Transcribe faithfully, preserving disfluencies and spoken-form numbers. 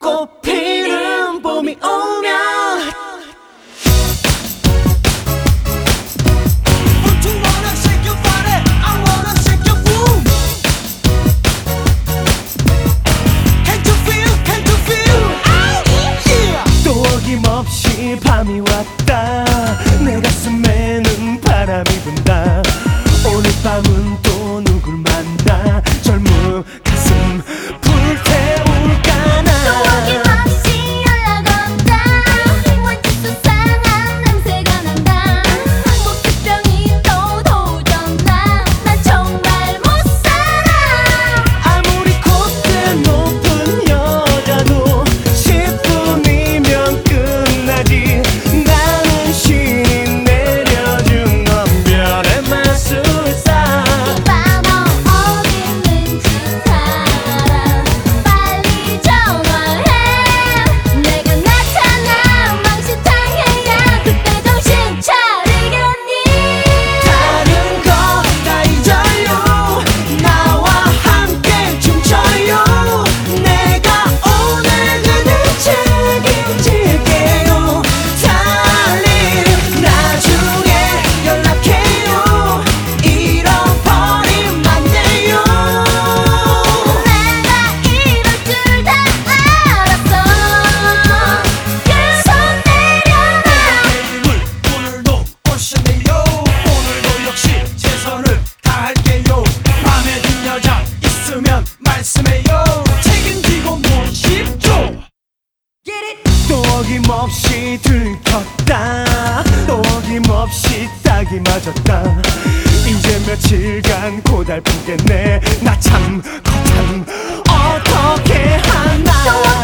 꽃피는 봄이 오면 어김없이 밤이 왔다. 내 가슴에는 바람이 분다. 오늘 밤은 또 누굴 만나 젊은 가슴 불태울까 나. 또 어김없이 연락 온다. 먼지 수상한 냄새가 난다. 목젖병이 또 도전나. 난 정말 못 살아. 아무리 콧대 높은 여자도 십 분이면 끝나지. 나는 신이 내려준 언변의 마술사. 이 밤 어디 있는지 알아. 빨리 전화해. 내가 나타나 망신당해야 그때 정신 차리겠니. 다른 거 다 잊어요. 나와 함께 춤춰요. 내가 오늘은 책임질게요. 달리 나중에 연락해요. 잃어버리면 안 돼요. 내가 이럴 줄 다 알았어. 그손 내려놔. 오늘도 오셨네요. 오늘도 역시 최선을 다할게요. 맘에 든 여자 있으면 말씀해요. 책임지고 모십시오. 또 어김없이 들켰다. 또 어김없이 딱이 맞았다. 이제 며칠간 고달프겠네. 나 참 거참 어떻게 하나.